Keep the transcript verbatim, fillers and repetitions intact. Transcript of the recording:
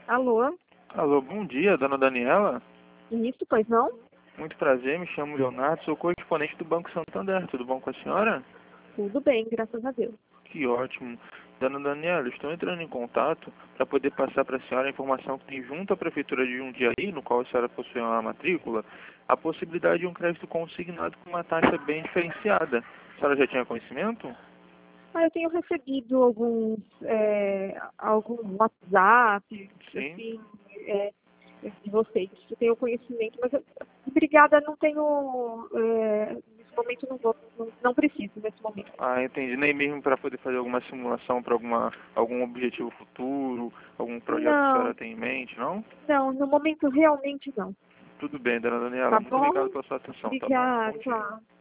Alô? Alô, bom dia, dona Daniela. Isso, pois não? Muito prazer, me chamo Leonardo, sou correspondente do Banco Santander. Tudo bom com a senhora? Tudo bem, graças a Deus. Que ótimo. Dona Daniela, estou entrando em contato para poder passar para a senhora a informação que tem junto à Prefeitura de Jundiaí, no qual a senhora possui uma matrícula, a possibilidade de um crédito consignado com uma taxa bem diferenciada. A senhora já tinha conhecimento? Ah, eu tenho recebido alguns, é, algum WhatsApp, Sim. assim, é, de vocês. Eu tenho conhecimento, mas eu, obrigada, não tenho, é, nesse momento não vou, não, não preciso nesse momento. Ah, entendi. Nem mesmo para poder fazer alguma simulação para alguma algum objetivo futuro, algum projeto que a senhora Não, tem em mente, não? não, no momento realmente não. Tudo bem, dona Daniela. Tá Muito obrigado bom? pela sua atenção, tá bom? Obrigada, Bom dia. tchau.